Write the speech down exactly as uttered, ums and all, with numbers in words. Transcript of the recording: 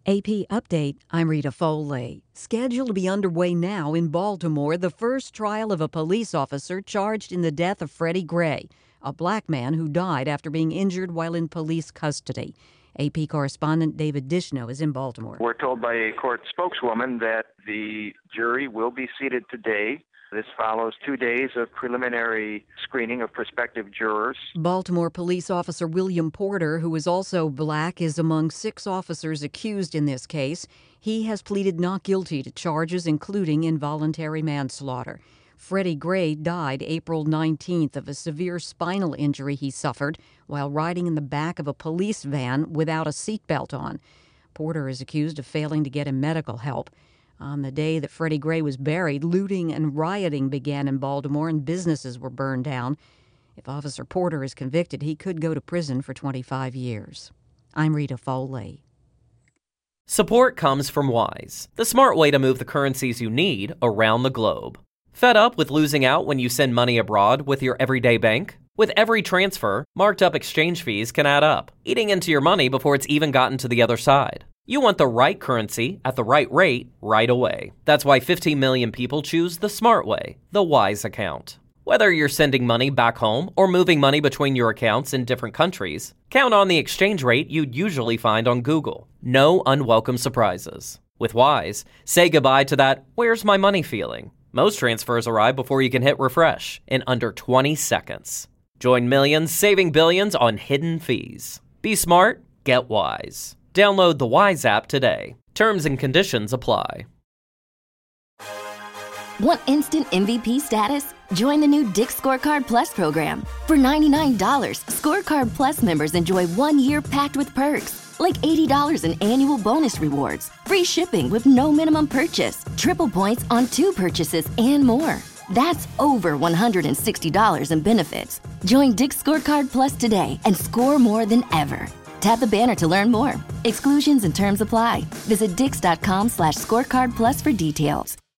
A P Update, I'm Rita Foley. Scheduled to be underway now in Baltimore, the first trial of a police officer charged in the death of Freddie Gray, a black man who died after being injured while in police custody. A P correspondent David Dishno is in Baltimore. We're told by a court spokeswoman that the jury will be seated today. This follows two days of preliminary screening of prospective jurors. Baltimore police officer William Porter, who is also black, is among six officers accused in this case. He has pleaded not guilty to charges including involuntary manslaughter. Freddie Gray died April nineteenth of a severe spinal injury he suffered while riding in the back of a police van without a seatbelt on. Porter is accused of failing to get him medical help. On the day that Freddie Gray was buried, looting and rioting began in Baltimore and businesses were burned down. If Officer Porter is convicted, he could go to prison for twenty-five years. I'm Rita Foley. Support comes from Wise, the smart way to move the currencies you need around the globe. Fed up with losing out when you send money abroad with your everyday bank? With every transfer, marked up exchange fees can add up, eating into your money before it's even gotten to the other side. You want the right currency at the right rate right away. That's why fifteen million people choose the smart way, the Wise account. Whether you're sending money back home or moving money between your accounts in different countries, count on the exchange rate you'd usually find on Google. No unwelcome surprises. With Wise, say goodbye to that "where's my money" feeling. Most transfers arrive before you can hit refresh in under twenty seconds. Join millions saving billions on hidden fees. Be smart, get Wise. Download the Wise app today. Terms and conditions apply. Want instant M V P status? Join the new Dick's Scorecard Plus program. For ninety-nine dollars, Scorecard Plus members enjoy one year packed with perks, like eighty dollars in annual bonus rewards, free shipping with no minimum purchase, triple points on two purchases, and more. That's over one hundred sixty dollars in benefits. Join Dick's Scorecard Plus today and score more than ever. Tap the banner to learn more. Exclusions and terms apply. Visit dix.com slash scorecard plus for details.